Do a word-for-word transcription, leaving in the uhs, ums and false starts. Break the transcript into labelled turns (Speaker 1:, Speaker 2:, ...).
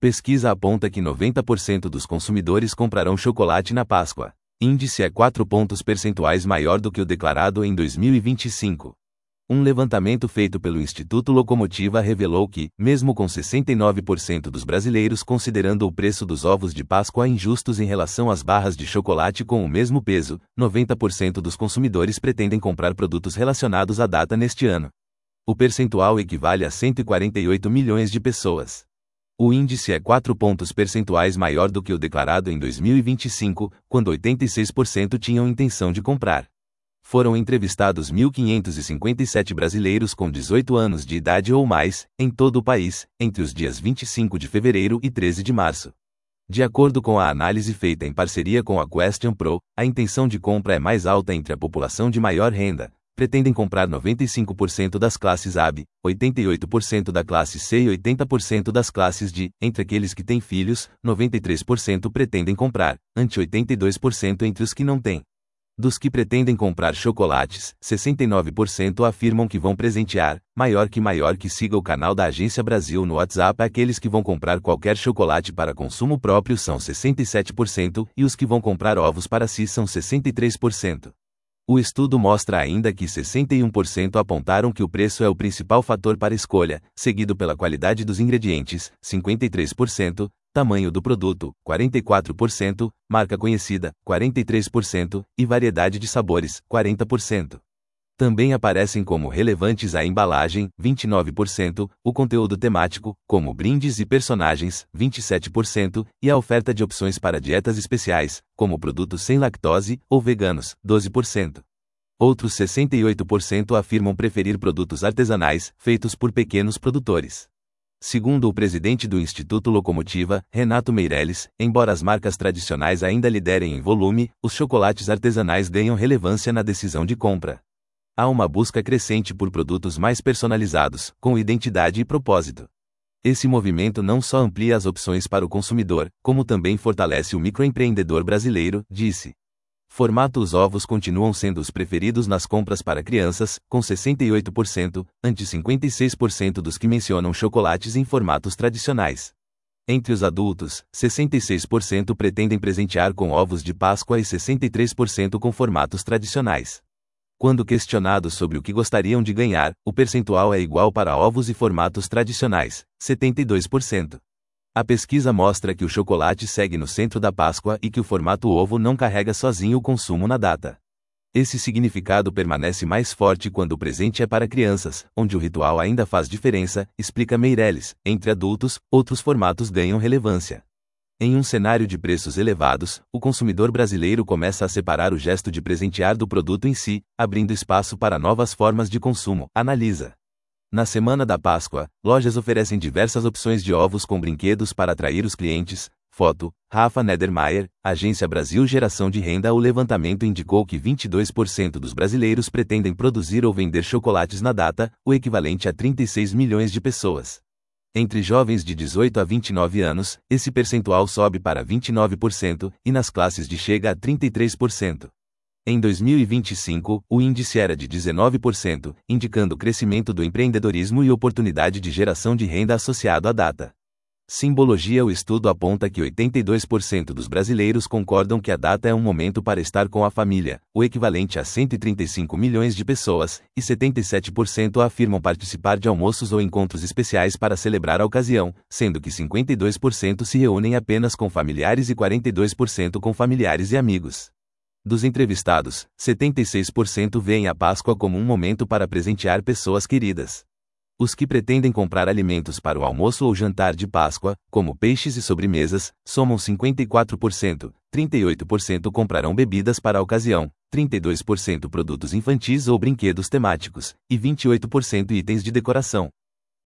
Speaker 1: Pesquisa aponta que noventa por cento dos consumidores comprarão chocolate na Páscoa. Índice é quatro pontos percentuais maior do que o declarado em dois mil e vinte e cinco. Um levantamento feito pelo Instituto Locomotiva revelou que, mesmo com sessenta e nove por cento dos brasileiros considerando o preço dos ovos de Páscoa injustos em relação às barras de chocolate com o mesmo peso, noventa por cento dos consumidores pretendem comprar produtos relacionados à data neste ano. O percentual equivale a cento e quarenta e oito milhões de pessoas. O índice é quatro pontos percentuais maior do que o declarado em dois mil e vinte e cinco, quando oitenta e seis por cento tinham intenção de comprar. Foram entrevistados mil quinhentos e cinquenta e sete brasileiros com dezoito anos de idade ou mais, em todo o país, entre os dias vinte e cinco de fevereiro e treze de março. De acordo com a análise feita em parceria com a Question Pro, a intenção de compra é mais alta entre a população de maior renda. Pretendem comprar noventa e cinco por cento das classes A B, oitenta e oito por cento da classe C e oitenta por cento das classes D. Entre aqueles que têm filhos, noventa e três por cento pretendem comprar, ante oitenta e dois por cento entre os que não têm. Dos que pretendem comprar chocolates, sessenta e nove por cento afirmam que vão presentear, maior que maior que siga o canal da Agência Brasil no WhatsApp. Aqueles que vão comprar qualquer chocolate para consumo próprio são sessenta e sete por cento e os que vão comprar ovos para si são sessenta e três por cento. O estudo mostra ainda que sessenta e um por cento apontaram que o preço é o principal fator para escolha, seguido pela qualidade dos ingredientes, cinquenta e três por cento, tamanho do produto, quarenta e quatro por cento, marca conhecida, quarenta e três por cento, e variedade de sabores, quarenta por cento. Também aparecem como relevantes a embalagem, vinte e nove por cento, o conteúdo temático, como brindes e personagens, vinte e sete por cento, e a oferta de opções para dietas especiais, como produtos sem lactose ou veganos, doze por cento. Outros sessenta e oito por cento afirmam preferir produtos artesanais, feitos por pequenos produtores. Segundo o presidente do Instituto Locomotiva, Renato Meirelles, embora as marcas tradicionais ainda liderem em volume, os chocolates artesanais ganham relevância na decisão de compra. Há uma busca crescente por produtos mais personalizados, com identidade e propósito. Esse movimento não só amplia as opções para o consumidor, como também fortalece o microempreendedor brasileiro, disse. Formato: os ovos continuam sendo os preferidos nas compras para crianças, com sessenta e oito por cento, ante cinquenta e seis por cento dos que mencionam chocolates em formatos tradicionais. Entre os adultos, sessenta e seis por cento pretendem presentear com ovos de Páscoa e sessenta e três por cento com formatos tradicionais. Quando questionados sobre o que gostariam de ganhar, o percentual é igual para ovos e formatos tradicionais, setenta e dois por cento. A pesquisa mostra que o chocolate segue no centro da Páscoa e que o formato ovo não carrega sozinho o consumo na data. Esse significado permanece mais forte quando o presente é para crianças, onde o ritual ainda faz diferença, explica Meirelles. Entre adultos, outros formatos ganham relevância. Em um cenário de preços elevados, o consumidor brasileiro começa a separar o gesto de presentear do produto em si, abrindo espaço para novas formas de consumo, analisa. Na semana da Páscoa, lojas oferecem diversas opções de ovos com brinquedos para atrair os clientes. Foto: Rafa Nedermayer, Agência Brasil Geração de Renda. O levantamento indicou que vinte e dois por cento dos brasileiros pretendem produzir ou vender chocolates na data, o equivalente a trinta e seis milhões de pessoas. Entre jovens de dezoito a vinte e nove anos, esse percentual sobe para vinte e nove por cento, e nas classes D chega a trinta e três por cento. Em dois mil e vinte e cinco, o índice era de dezenove por cento, indicando o crescimento do empreendedorismo e oportunidade de geração de renda associado à data. Simbologia: o estudo aponta que oitenta e dois por cento dos brasileiros concordam que a data é um momento para estar com a família, o equivalente a cento e trinta e cinco milhões de pessoas, e setenta e sete por cento afirmam participar de almoços ou encontros especiais para celebrar a ocasião, sendo que cinquenta e dois por cento se reúnem apenas com familiares e quarenta e dois por cento com familiares e amigos. Dos entrevistados, setenta e seis por cento veem a Páscoa como um momento para presentear pessoas queridas. Os que pretendem comprar alimentos para o almoço ou jantar de Páscoa, como peixes e sobremesas, somam cinquenta e quatro por cento, trinta e oito por cento comprarão bebidas para a ocasião, trinta e dois por cento produtos infantis ou brinquedos temáticos, e vinte e oito por cento itens de decoração.